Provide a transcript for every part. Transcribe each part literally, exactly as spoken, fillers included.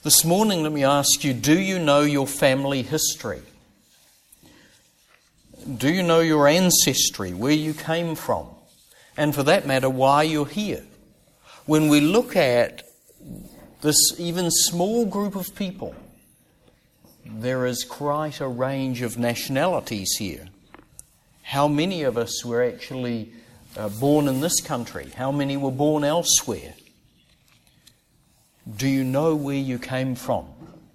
This morning, let me ask you, do you know your family history? Do you know your ancestry, where you came from? And for that matter, why you're here? When we look at this even small group of people, there is quite a range of nationalities here. How many of us were actually uh, born in this country? How many were born elsewhere? Do you know where you came from?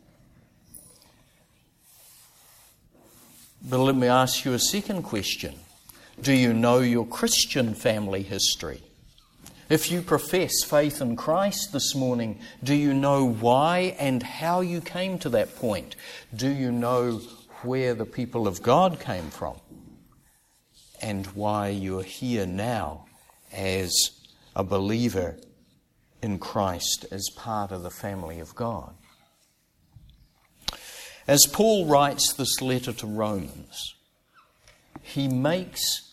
But let me ask you a second question. Do you know your Christian family history? If you profess faith in Christ this morning, do you know why and how you came to that point? Do you know where the people of God came from? And why you're here now as a believer in Christ, as part of the family of God? As Paul writes this letter to Romans, he makes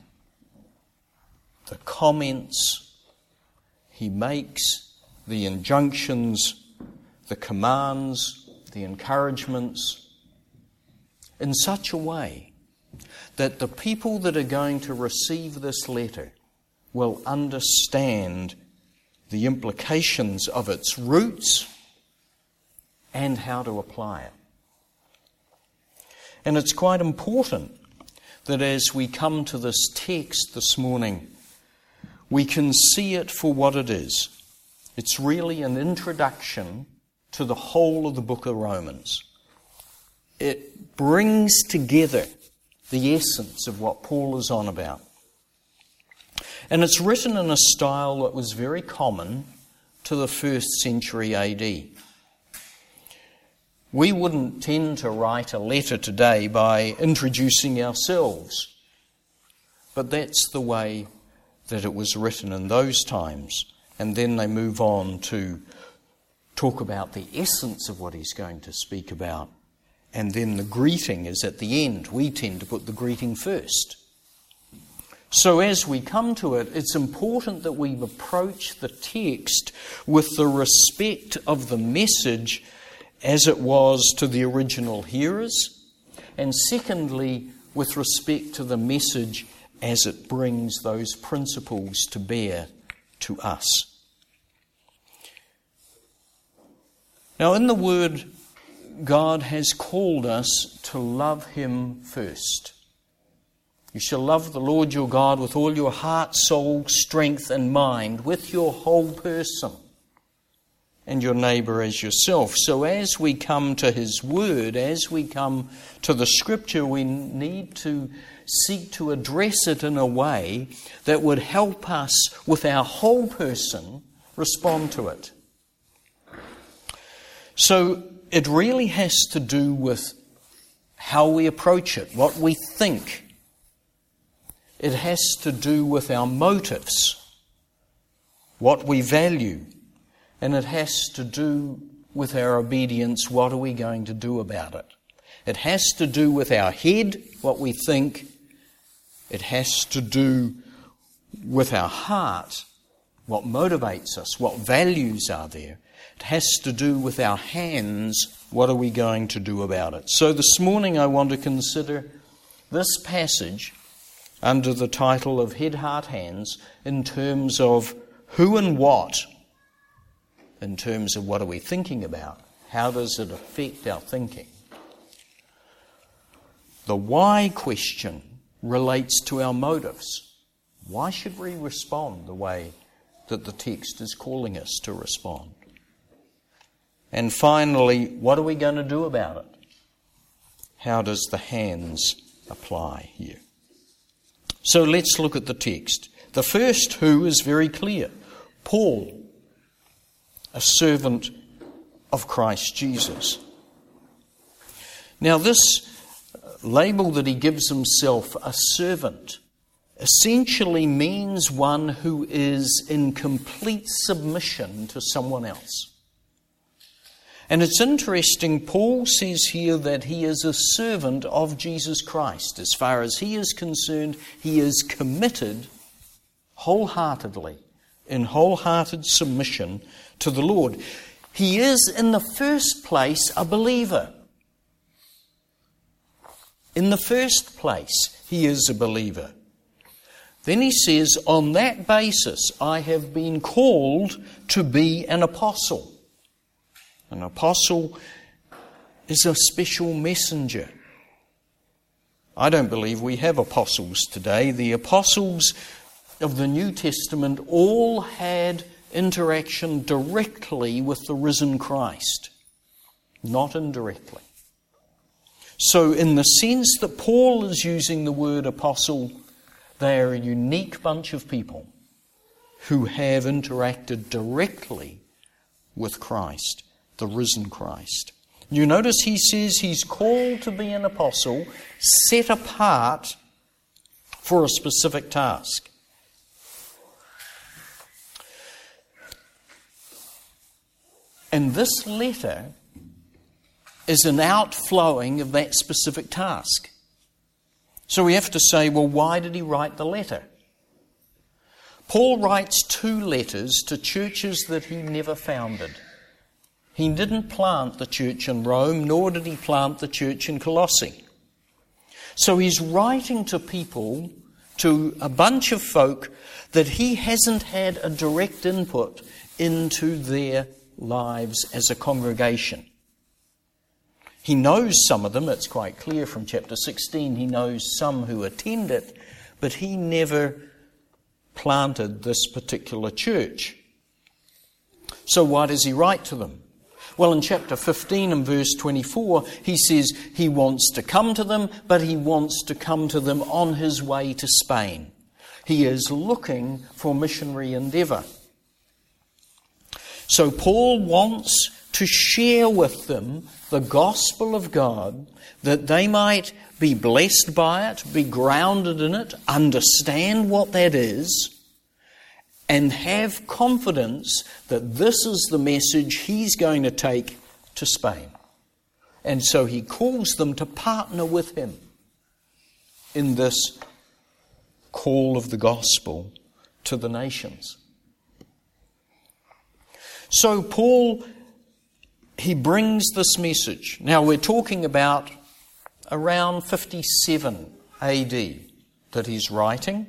the comments, he makes the injunctions, the commands, the encouragements in such a way that the people that are going to receive this letter will understand the implications of its roots and how to apply it. And it's quite important that as we come to this text this morning, we can see it for what it is. It's really an introduction to the whole of the book of Romans. It brings together the essence of what Paul is on about. And it's written in a style that was very common to the first century A D. We wouldn't tend to write a letter today by introducing ourselves, but that's the way that it was written in those times. And then they move on to talk about the essence of what he's going to speak about. And then the greeting is at the end. We tend to put the greeting first. So as we come to it, it's important that we approach the text with the respect of the message as it was to the original hearers, and secondly, with respect to the message as it brings those principles to bear to us. Now, in the Word, God has called us to love Him first. You shall love the Lord your God with all your heart, soul, strength, and mind, with your whole person, and your neighbour as yourself. So as we come to His Word, as we come to the Scripture, we need to seek to address it in a way that would help us with our whole person respond to it. So it really has to do with how we approach it, what we think. It has to do with our motives, what we value. And it has to do with our obedience. What are we going to do about it? It has to do with our head, what we think. It has to do with our heart, what motivates us, what values are there. It has to do with our hands, what are we going to do about it? So this morning I want to consider this passage under the title of Head, Heart, Hands in terms of who and what. In terms of what are we thinking about? How does it affect our thinking? The why question relates to our motives. Why should we respond the way that the text is calling us to respond? And finally, what are we going to do about it? How does the hands apply here? So let's look at the text. The first who is very clear. Paul, a servant of Christ Jesus. Now this label that he gives himself, a servant, essentially means one who is in complete submission to someone else. And it's interesting, Paul says here that he is a servant of Jesus Christ. As far as he is concerned, he is committed wholeheartedly, in wholehearted submission to the Lord. He is, in the first place, a believer. In the first place, he is a believer. Then he says, on that basis, I have been called to be an apostle. An apostle is a special messenger. I don't believe we have apostles today. The apostles of the New Testament all had interaction directly with the risen Christ, not indirectly. So in the sense that Paul is using the word apostle, they are a unique bunch of people who have interacted directly with Christ, the risen Christ. You notice he says he's called to be an apostle, set apart for a specific task. And this letter is an outflowing of that specific task. So we have to say, well, why did he write the letter? Paul writes two letters to churches that he never founded. He didn't plant the church in Rome, nor did he plant the church in Colossae. So he's writing to people, to a bunch of folk that he hasn't had a direct input into their lives as a congregation. He knows some of them, it's quite clear from chapter sixteen, he knows some who attend it, but he never planted this particular church. So why does he write to them? Well, in chapter fifteen and verse twenty-four, he says he wants to come to them, but he wants to come to them on his way to Spain. He is looking for missionary endeavour. So Paul wants to share with them the gospel of God, that they might be blessed by it, be grounded in it, understand what that is, and have confidence that this is the message he's going to take to Spain. And so he calls them to partner with him in this call of the gospel to the nations. So Paul, he brings this message. Now we're talking about around fifty-seven A D that he's writing.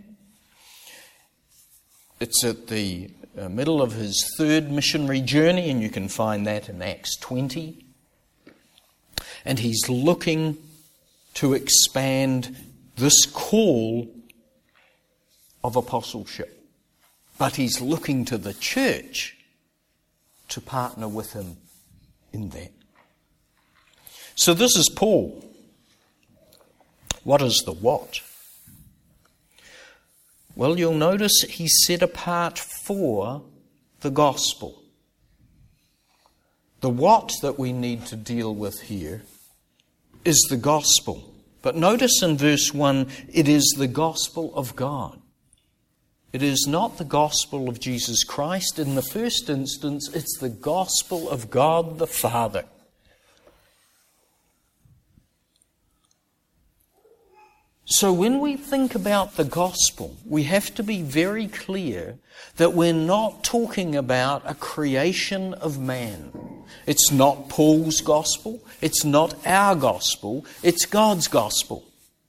It's at the middle of his third missionary journey, and you can find that in Acts twenty. And he's looking to expand this call of apostleship. But he's looking to the church to partner with him in that. So this is Paul. What is the what? Well, you'll notice he's set apart for the gospel. The what that we need to deal with here is the gospel. But notice in verse one, it is the gospel of God. It is not the gospel of Jesus Christ. In the first instance, it's the gospel of God the Father. So when we think about the gospel, we have to be very clear that we're not talking about a creation of man. It's not Paul's gospel. It's not our gospel. It's God's gospel.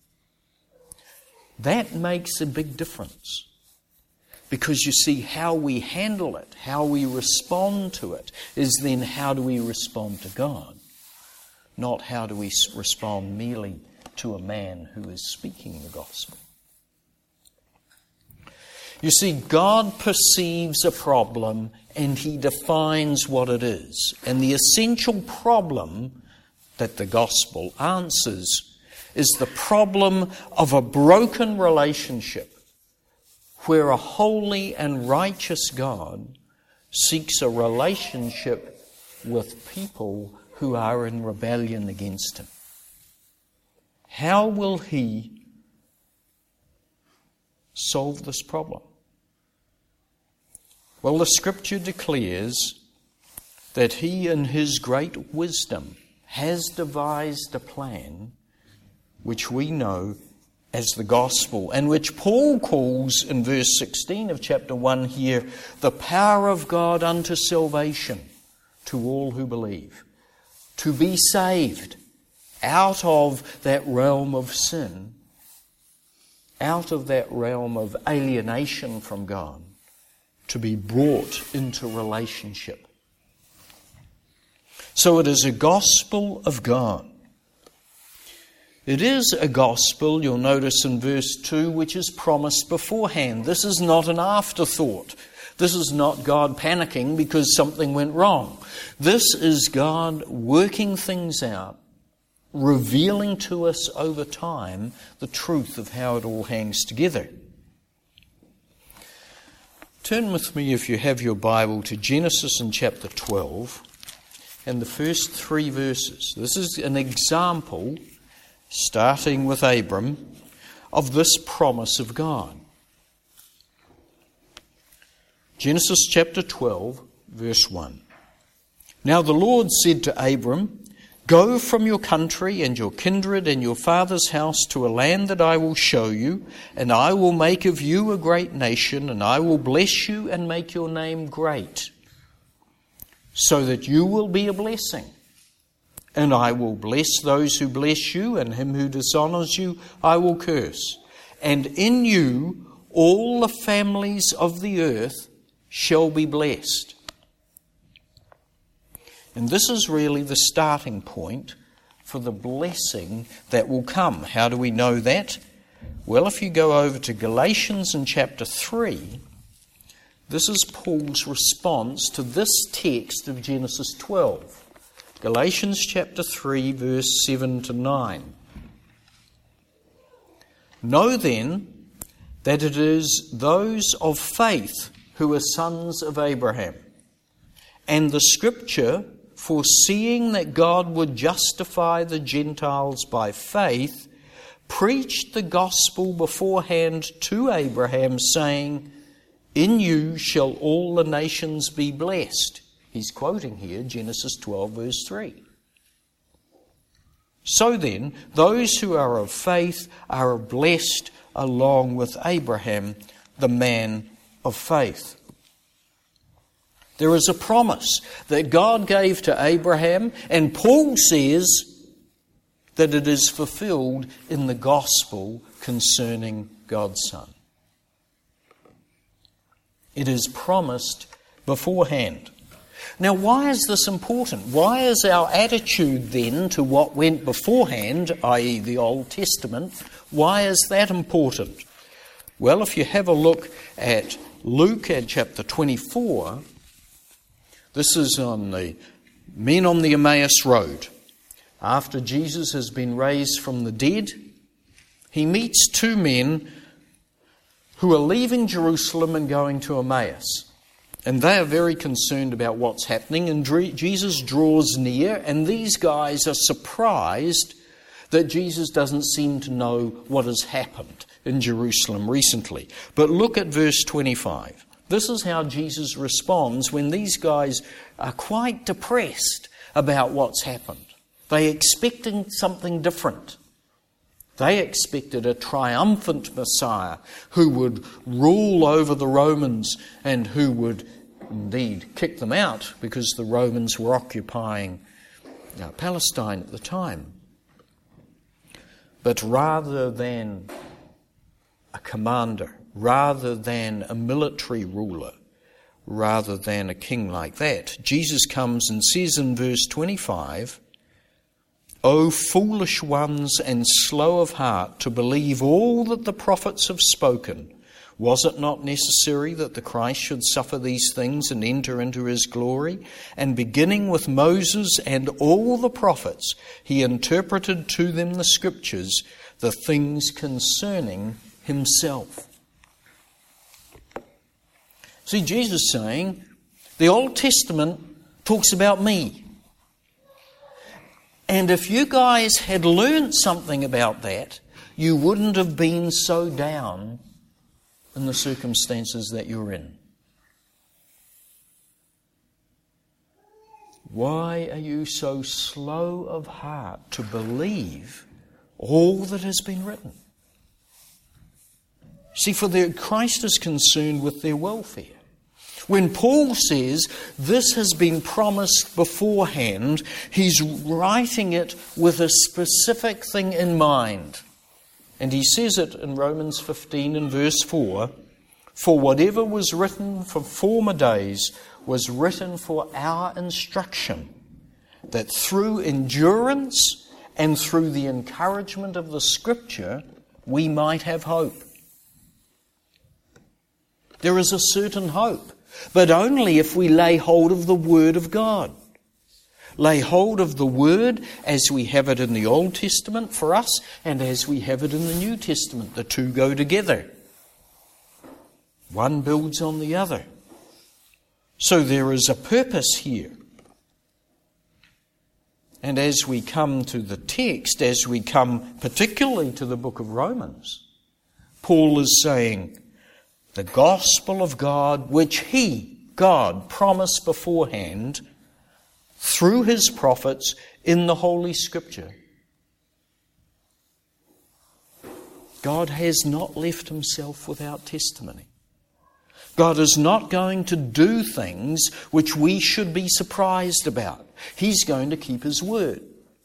That makes a big difference. Because you see, how we handle it, how we respond to it, is then how do we respond to God, not how do we respond merely to a man who is speaking the gospel. You see, God perceives a problem and he defines what it is. And the essential problem that the gospel answers is the problem of a broken relationship where a holy and righteous God seeks a relationship with people who are in rebellion against him. How will he solve this problem? Well, the Scripture declares that he in his great wisdom has devised a plan which we know as the gospel, and which Paul calls in verse sixteen of chapter one here, the power of God unto salvation to all who believe, to be saved out of that realm of sin, out of that realm of alienation from God, to be brought into relationship. So it is a gospel of God. It is a gospel, you'll notice in verse two, which is promised beforehand. This is not an afterthought. This is not God panicking because something went wrong. This is God working things out, revealing to us over time the truth of how it all hangs together. Turn with me, if you have your Bible, to Genesis in chapter twelve and the first three verses. This is an example, starting with Abram, of this promise of God. Genesis chapter twelve, verse one. Now the Lord said to Abram, "Go from your country and your kindred and your father's house to a land that I will show you, and I will make of you a great nation, and I will bless you and make your name great, so that you will be a blessing. And I will bless those who bless you, and him who dishonors you I will curse. And in you all the families of the earth shall be blessed." And this is really the starting point for the blessing that will come. How do we know that? Well, if you go over to Galatians in chapter three, this is Paul's response to this text of Genesis twelve. Galatians chapter three, verse seven to nine. "Know then that it is those of faith who are sons of Abraham. And the Scripture, foreseeing that God would justify the Gentiles by faith, preached the gospel beforehand to Abraham, saying, 'In you shall all the nations be blessed.'" He's quoting here Genesis twelve, verse three. "So then, those who are of faith are blessed along with Abraham, the man of faith." There is a promise that God gave to Abraham, and Paul says that it is fulfilled in the gospel concerning God's Son. It is promised beforehand. Now, why is this important? Why is our attitude then to what went beforehand, that is the Old Testament, why is that important? Well, if you have a look at Luke at chapter twenty-four, this is on the men on the Emmaus Road. After Jesus has been raised from the dead, he meets two men who are leaving Jerusalem and going to Emmaus. And they are very concerned about what's happening, and Jesus draws near, and these guys are surprised that Jesus doesn't seem to know what has happened in Jerusalem recently. But look at verse twenty-five. This is how Jesus responds when these guys are quite depressed about what's happened. They're expecting something different. They expected a triumphant Messiah who would rule over the Romans and who would indeed kick them out because the Romans were occupying uh, Palestine at the time. But rather than a commander, rather than a military ruler, rather than a king like that, Jesus comes and says in verse twenty-five, "O foolish ones and slow of heart to believe all that the prophets have spoken. Was it not necessary that the Christ should suffer these things and enter into his glory? And beginning with Moses and all the prophets, he interpreted to them the Scriptures, the things concerning himself." See, Jesus is saying, the Old Testament talks about me. And if you guys had learned something about that, you wouldn't have been so down in the circumstances that you're in. Why are you so slow of heart to believe all that has been written? See, for their, Christ is concerned with their welfare. When Paul says this has been promised beforehand, he's writing it with a specific thing in mind. And he says it in Romans fifteen and verse four, "For whatever was written for former days was written for our instruction, that through endurance and through the encouragement of the Scripture we might have hope." There is a certain hope, but only if we lay hold of the Word of God. Lay hold of the Word as we have it in the Old Testament for us and as we have it in the New Testament. The two go together. One builds on the other. So there is a purpose here. And as we come to the text, as we come particularly to the book of Romans, Paul is saying, the gospel of God, which He, God, promised beforehand through His prophets in the Holy Scripture. God has not left Himself without testimony. God is not going to do things which we should be surprised about. He's going to keep His word.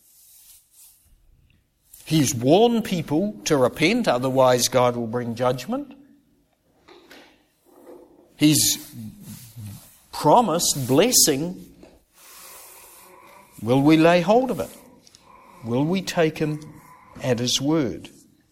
He's warned people to repent, otherwise God will bring judgment. He's promised blessing. Will we lay hold of it? Will we take Him at His word?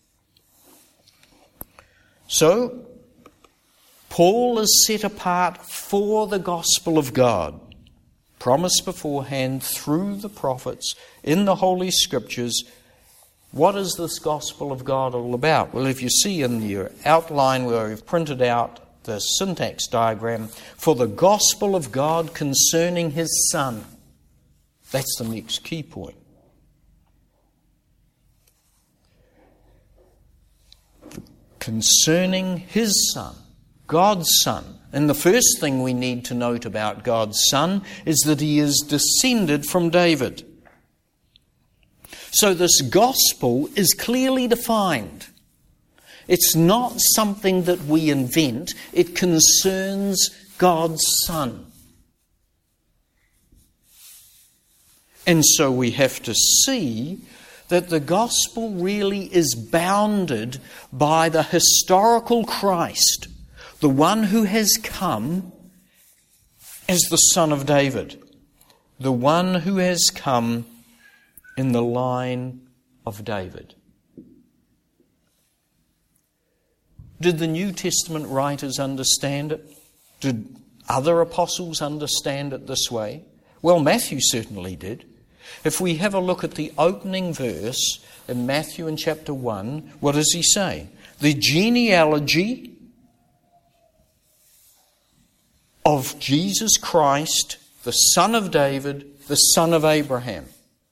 So, Paul is set apart for the gospel of God, promised beforehand through the prophets in the Holy Scriptures. What is this gospel of God all about? Well, if you see in your outline where we've printed out the syntax diagram, for the gospel of God concerning His Son. That's the next key point. Concerning His Son, God's Son. And the first thing we need to note about God's Son is that He is descended from David. So this gospel is clearly defined. It's not something that we invent. It concerns God's Son. And so we have to see that the gospel really is bounded by the historical Christ, the one who has come as the Son of David, the one who has come in the line of David. Did the New Testament writers understand it? Did other apostles understand it this way? Well, Matthew certainly did. If we have a look at the opening verse in Matthew in chapter one, what does he say? The genealogy of Jesus Christ, the son of David, the son of Abraham.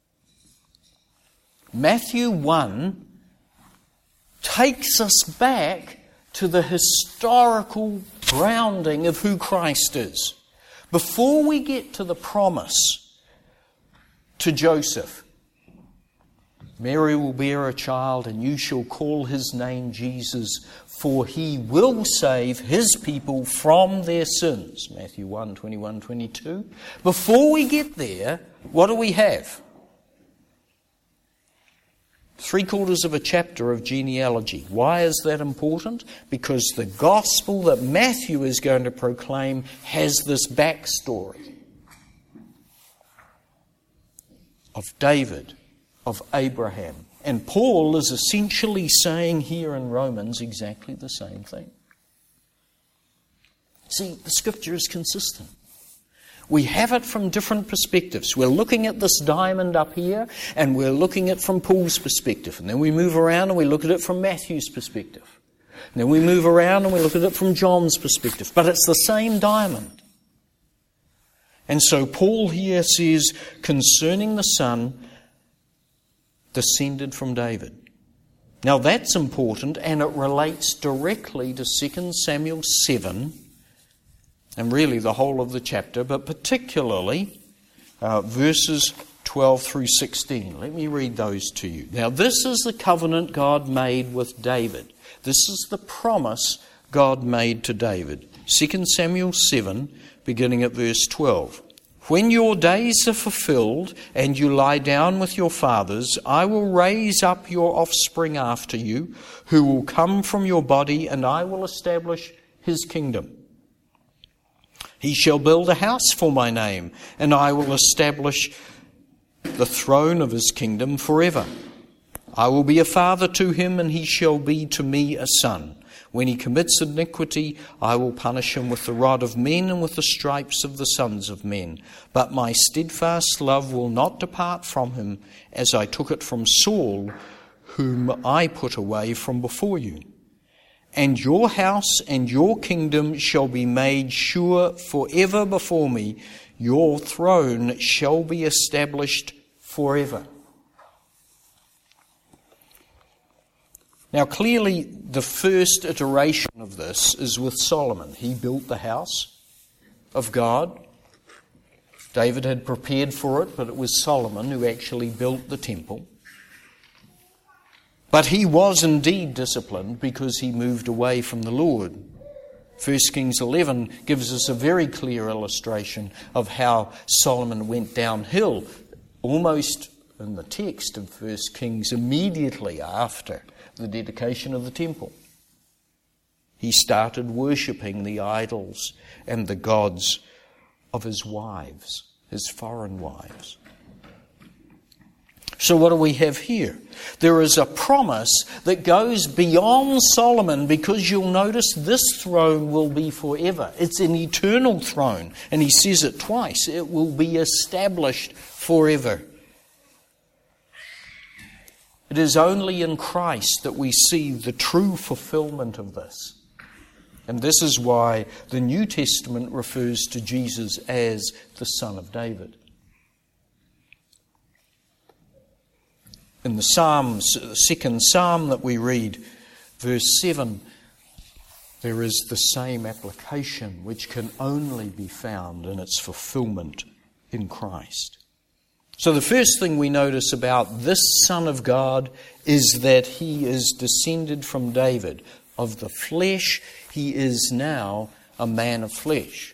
Matthew one takes us back to the historical grounding of who Christ is. Before we get to the promise to Joseph, Mary will bear a child and you shall call his name Jesus, for he will save his people from their sins. Matthew one, twenty-one, twenty-two. Before we get there, what do we have? Three quarters of a chapter of genealogy. Why is that important? Because the gospel that Matthew is going to proclaim has this backstory of David, of Abraham. And Paul is essentially saying here in Romans exactly the same thing. See, the Scripture is consistent. We have it from different perspectives. We're looking at this diamond up here, and we're looking at it from Paul's perspective. And then we move around and we look at it from Matthew's perspective. And then we move around and we look at it from John's perspective. But it's the same diamond. And so Paul here says, concerning the Son, descended from David. Now that's important, and it relates directly to Second Samuel seven, and really the whole of the chapter, but particularly uh, verses twelve through sixteen. Let me read those to you. Now this is the covenant God made with David. This is the promise God made to David. Second Samuel seven, beginning at verse twelve. When your days are fulfilled and you lie down with your fathers, I will raise up your offspring after you, who will come from your body, and I will establish his kingdom. He shall build a house for my name, and I will establish the throne of his kingdom forever. I will be a father to him, and he shall be to me a son. When he commits iniquity, I will punish him with the rod of men and with the stripes of the sons of men. But my steadfast love will not depart from him, as I took it from Saul, whom I put away from before you. And your house and your kingdom shall be made sure forever before me. Your throne shall be established forever. Now, clearly, the first iteration of this is with Solomon. He built the house of God. David had prepared for it, but it was Solomon who actually built the temple. But he was indeed disciplined because he moved away from the Lord. First Kings eleven gives us a very clear illustration of how Solomon went downhill, almost in the text of First Kings, immediately after the dedication of the temple. He started worshipping the idols and the gods of his wives, his foreign wives. So what do we have here? There is a promise that goes beyond Solomon, because you'll notice this throne will be forever. It's an eternal throne, and he says it twice. It will be established forever. It is only in Christ that we see the true fulfillment of this. And this is why the New Testament refers to Jesus as the Son of David. In the Psalms, the second Psalm that we read, verse seven, there is the same application which can only be found in its fulfillment in Christ. So the first thing we notice about this Son of God is that he is descended from David. Of the flesh, he is now a man of flesh.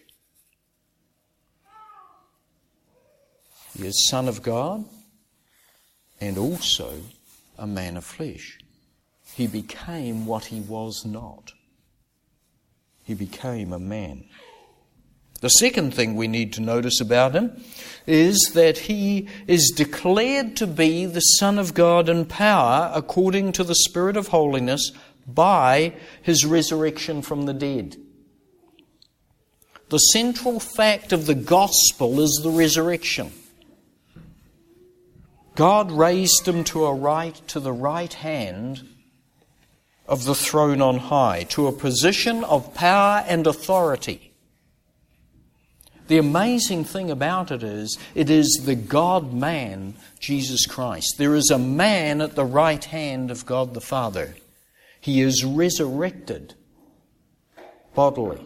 He is Son of God and also a man of flesh. He became what he was not. He became a man. The second thing we need to notice about him is that he is declared to be the Son of God in power according to the Spirit of holiness by his resurrection from the dead. The central fact of the gospel is the resurrection. God raised him to a right, to the right hand of the throne on high, to a position of power and authority. The amazing thing about it is, it is the God-man, Jesus Christ. There is a man at the right hand of God the Father. He is resurrected bodily.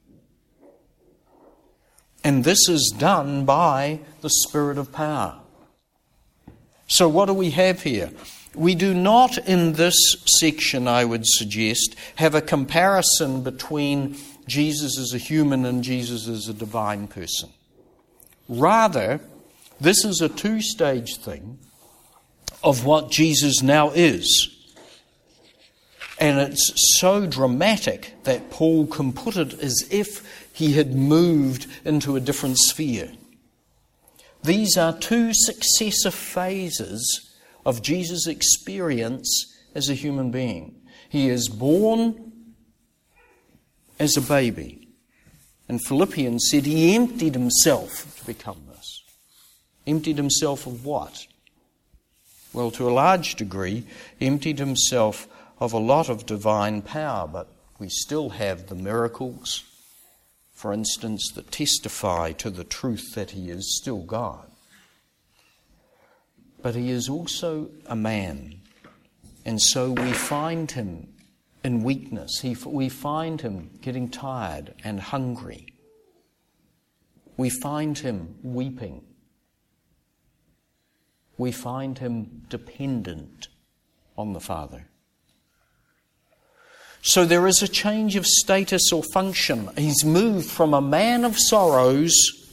And this is done by the Spirit of power. So what do we have here? We do not, in this section, I would suggest, have a comparison between Jesus as a human and Jesus as a divine person. Rather, this is a two-stage thing of what Jesus now is. And it's so dramatic that Paul can put it as if he had moved into a different sphere. These are two successive phases of Jesus' experience as a human being. He is born as a baby. And Philippians said he emptied himself to become this. Emptied himself of what? Well, to a large degree, emptied himself of a lot of divine power, but we still have the miracles, for instance, that testify to the truth that he is still God. But he is also a man, and so we find him in weakness. He, we find him getting tired and hungry. We find him weeping. We find him dependent on the Father. So there is a change of status or function. He's moved from a man of sorrows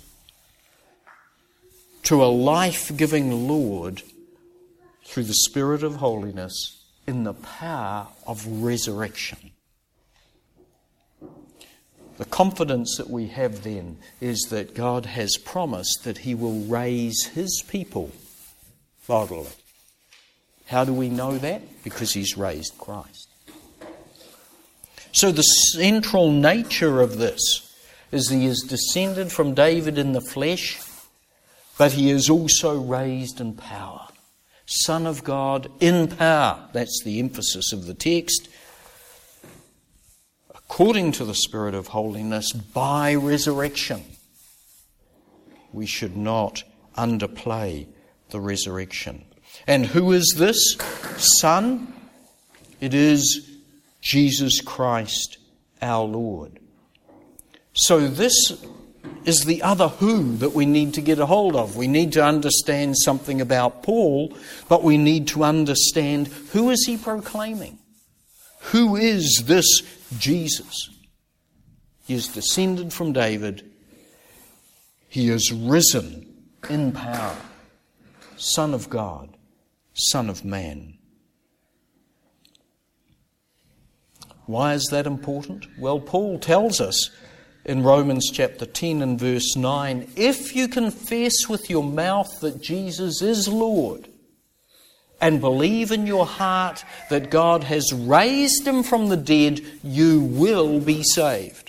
to a life-giving Lord through the Spirit of holiness in the power of resurrection. The confidence that we have then is that God has promised that He will raise His people bodily. How do we know that? Because He's raised Christ. So the central nature of this is He is descended from David in the flesh, but He is also raised in power. Son of God in power. That's the emphasis of the text. According to the Spirit of holiness, by resurrection. We should not underplay the resurrection. And who is this Son? It is Jesus Christ our Lord. So this is the other who that we need to get a hold of. We need to understand something about Paul, but we need to understand who is he proclaiming? Who is this Jesus? He is descended from David. He is risen in power. Son of God, Son of man. Why is that important? Well, Paul tells us in Romans chapter ten and verse nine, if you confess with your mouth that Jesus is Lord and believe in your heart that God has raised Him from the dead, you will be saved.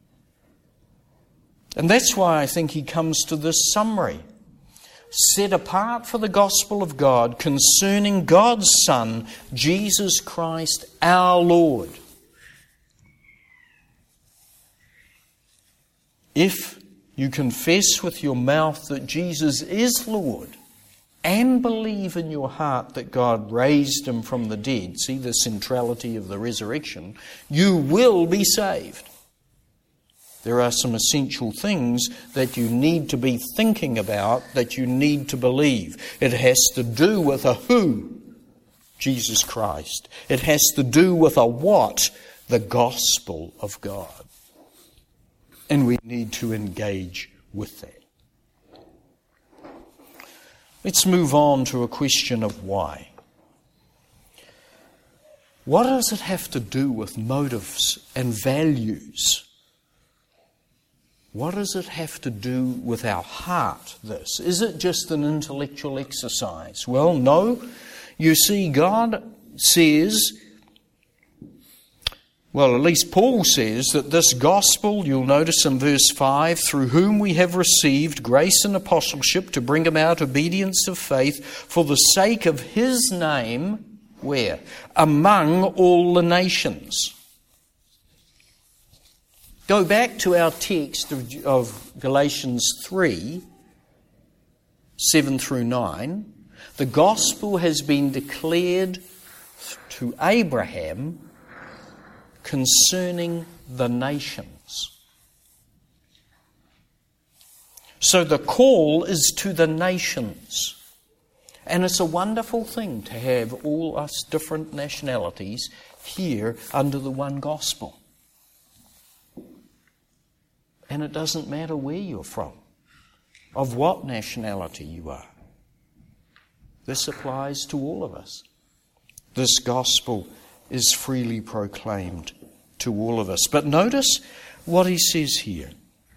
And that's why I think he comes to this summary. Set apart for the gospel of God concerning God's Son, Jesus Christ our Lord. If you confess with your mouth that Jesus is Lord and believe in your heart that God raised Him from the dead, see the centrality of the resurrection, you will be saved. There are some essential things that you need to be thinking about, that you need to believe. It has to do with a who, Jesus Christ. It has to do with a what, the gospel of God. And we need to engage with that. Let's move on to a question of why. What does it have to do with motives and values? What does it have to do with our heart, this? Is it just an intellectual exercise? Well, no. You see, God says, well, at least Paul says that this gospel, you'll notice in verse five, through whom we have received grace and apostleship to bring about obedience of faith for the sake of His name, where? Among all the nations. Go back to our text of, of Galatians three, seven through nine. The gospel has been declared to Abraham concerning the nations. So the call is to the nations. And it's a wonderful thing to have all us different nationalities here under the one gospel. And it doesn't matter where you're from, of what nationality you are. This applies to all of us. This gospel is freely proclaimed to all of us. But notice what he says here.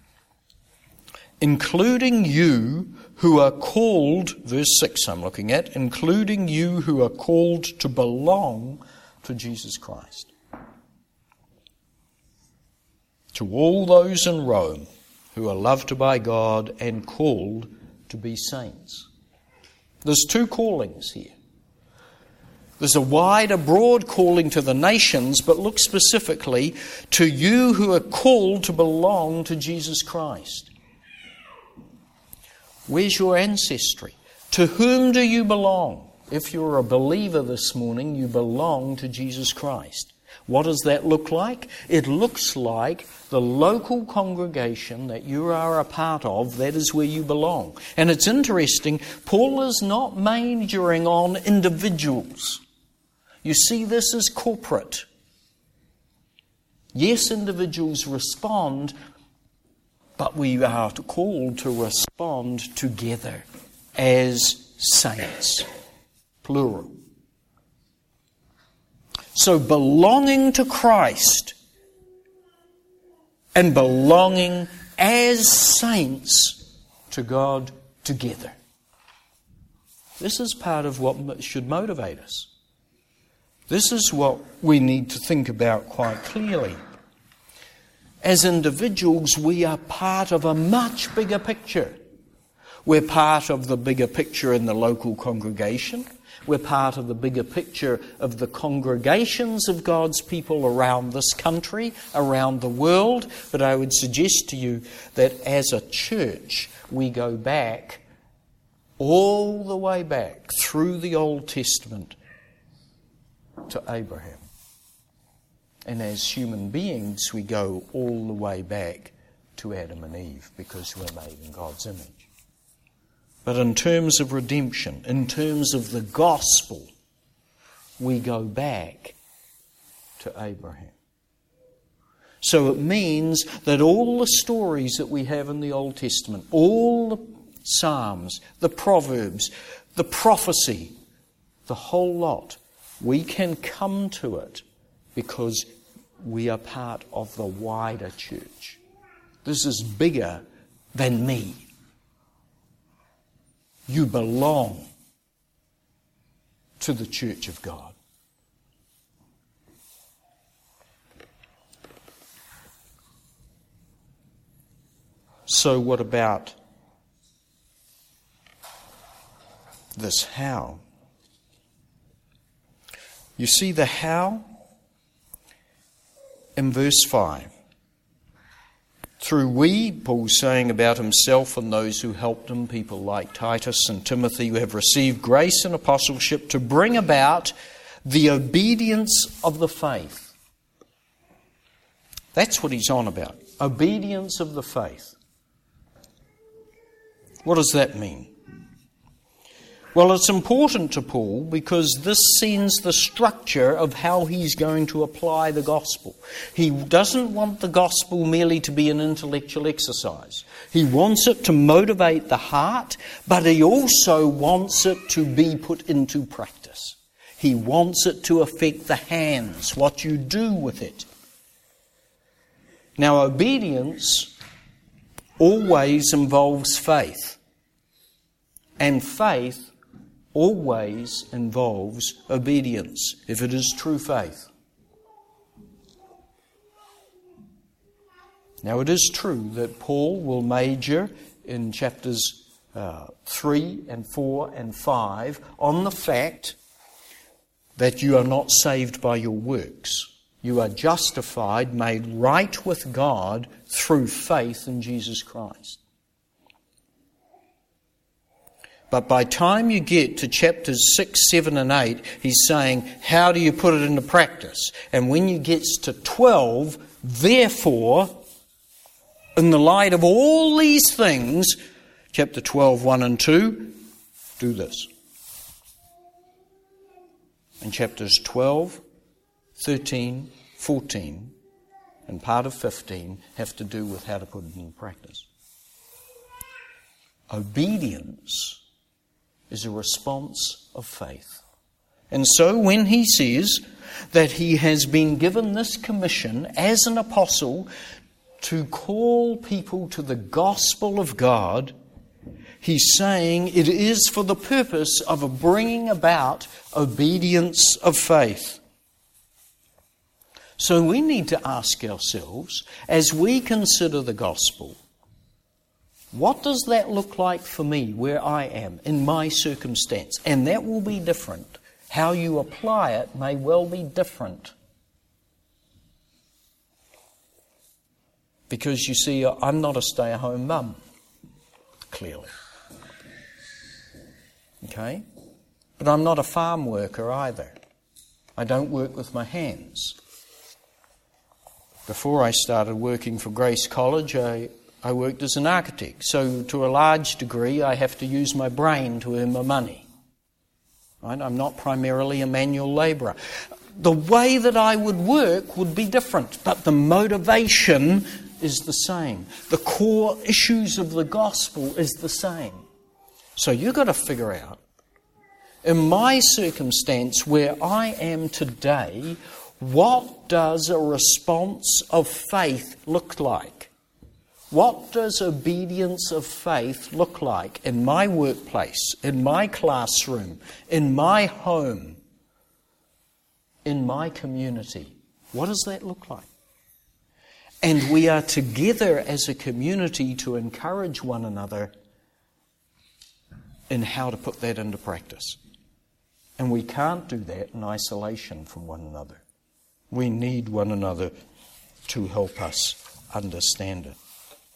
Including you who are called, verse six I'm looking at, including you who are called to belong to Jesus Christ. To all those in Rome who are loved by God and called to be saints. There's two callings here. There's a wide, a broad calling to the nations, but look specifically to you who are called to belong to Jesus Christ. Where's your ancestry? To whom do you belong? If you're a believer this morning, you belong to Jesus Christ. What does that look like? It looks like the local congregation that you are a part of, that is where you belong. And it's interesting, Paul is not majoring on individuals. You see, this is corporate. Yes, individuals respond, but we are called to respond together as saints, plural. So belonging to Christ and belonging as saints to God together. This is part of what should motivate us. This is what we need to think about quite clearly. As individuals, we are part of a much bigger picture. We're part of the bigger picture in the local congregation. We're part of the bigger picture of the congregations of God's people around this country, around the world. But I would suggest to you that as a church, we go back, all the way back through the Old Testament to Abraham. And as human beings, we go all the way back to Adam and Eve because we're made in God's image. But in terms of redemption, in terms of the gospel, we go back to Abraham. So it means that all the stories that we have in the Old Testament, all the Psalms, the Proverbs, the prophecy, the whole lot, we can come to it because we are part of the wider church. This is bigger than me. You belong to the church of God. So what about this how? You see the how in verse five. Through we, Paul's saying about himself and those who helped him, people like Titus and Timothy, who have received grace and apostleship to bring about the obedience of the faith. That's what he's on about. Obedience of the faith. What does that mean? Well, it's important to Paul because this sends the structure of how he's going to apply the gospel. He doesn't want the gospel merely to be an intellectual exercise. He wants it to motivate the heart, but he also wants it to be put into practice. He wants it to affect the hands, what you do with it. Now, obedience always involves faith, and faith always involves obedience, if it is true faith. Now, it is true that Paul will major in chapters uh, three and four and five on the fact that you are not saved by your works. You are justified, made right with God through faith in Jesus Christ. But by the time you get to chapters six, seven and eight, he's saying, how do you put it into practice? And when you get to twelve, therefore, in the light of all these things, chapter twelve, one and two, do this. And chapters twelve, thirteen, fourteen, and part of fifteen have to do with how to put it into practice. Obedience is a response of faith. And so when he says that he has been given this commission as an apostle to call people to the gospel of God, he's saying it is for the purpose of bringing about obedience of faith. So we need to ask ourselves, as we consider the gospel, what does that look like for me where I am, in my circumstance? And that will be different. How you apply it may well be different. Because you see, I'm not a stay-at-home mum, clearly. Okay? But I'm not a farm worker either. I don't work with my hands. Before I started working for Grace College, I I worked as an architect, so to a large degree I have to use my brain to earn my money. Right? I'm not primarily a manual labourer. the way that I would work would be different, but the motivation is the same. The core issues of the gospel is the same. So you've got to figure out, in my circumstance where I am today, what does a response of faith look like? What does obedience of faith look like in my workplace, in my classroom, in my home, in my community? What does that look like? And we are together as a community to encourage one another in how to put that into practice. And we can't do that in isolation from one another. We need one another to help us understand it.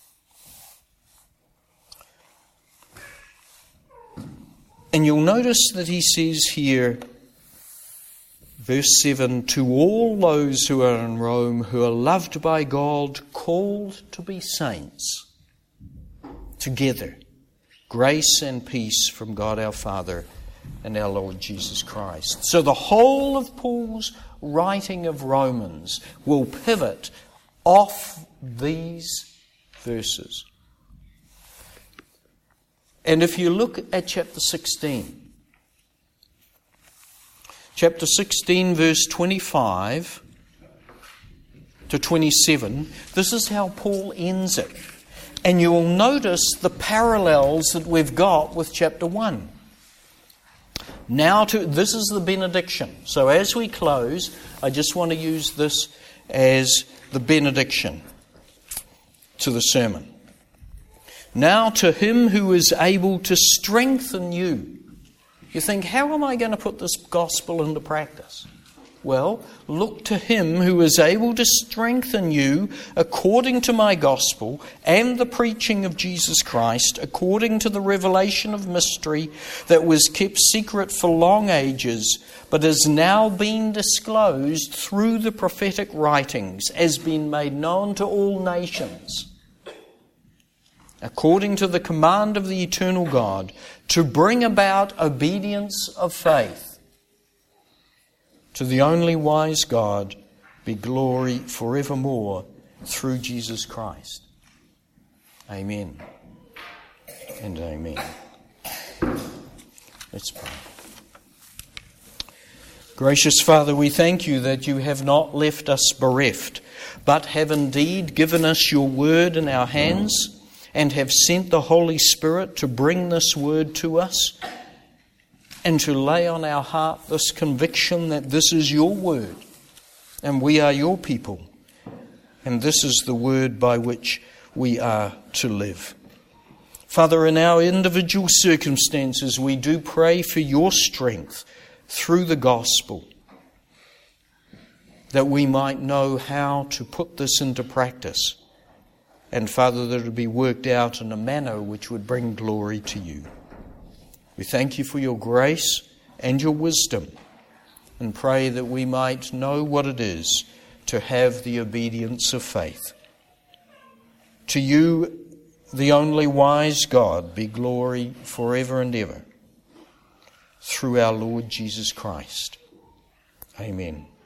And you'll notice that he says here, verse seven, to all those who are in Rome, who are loved by God, called to be saints, together, grace and peace from God our Father and our Lord Jesus Christ. So the whole of Paul's writing of Romans will pivot off these verses. And if you look at chapter sixteen, chapter sixteen, verse twenty-five to twenty-seven, this is how Paul ends it. And you will notice the parallels that we've got with chapter one. Now, to this is the benediction. So as we close, I just want to use this as the benediction to the sermon. Now to him who is able to strengthen you. You think, how am I going to put this gospel into practice? Well, look to him who is able to strengthen you according to my gospel and the preaching of Jesus Christ, according to the revelation of mystery that was kept secret for long ages, but has now been disclosed through the prophetic writings, as been made known to all nations, according to the command of the eternal God, to bring about obedience of faith. To the only wise God be glory forevermore through Jesus Christ. Amen and amen. Let's pray. Gracious Father, we thank you that you have not left us bereft, but have indeed given us your word in our hands, and have sent the Holy Spirit to bring this word to us and to lay on our heart this conviction that this is your word and we are your people, and this is the word by which we are to live. Father, in our individual circumstances, we do pray for your strength through the gospel, that we might know how to put this into practice. And Father, that it would be worked out in a manner which would bring glory to you. We thank you for your grace and your wisdom, and pray that we might know what it is to have the obedience of faith. To you, the only wise God, be glory forever and ever, through our Lord Jesus Christ. Amen.